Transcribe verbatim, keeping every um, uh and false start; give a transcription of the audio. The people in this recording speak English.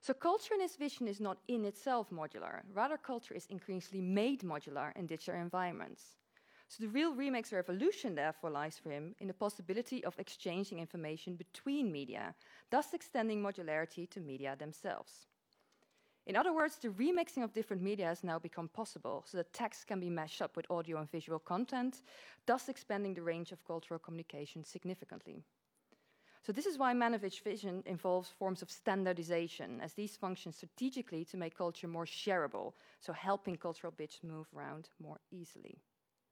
So culture in his vision is not in itself modular. Rather, culture is increasingly made modular in digital environments. So the real remix revolution, therefore, lies for him in the possibility of exchanging information between media, thus extending modularity to media themselves. In other words, the remixing of different media has now become possible, so that text can be mashed up with audio and visual content, thus expanding the range of cultural communication significantly. So this is why Manovich's vision involves forms of standardization, as these function strategically to make culture more shareable, so helping cultural bits move around more easily.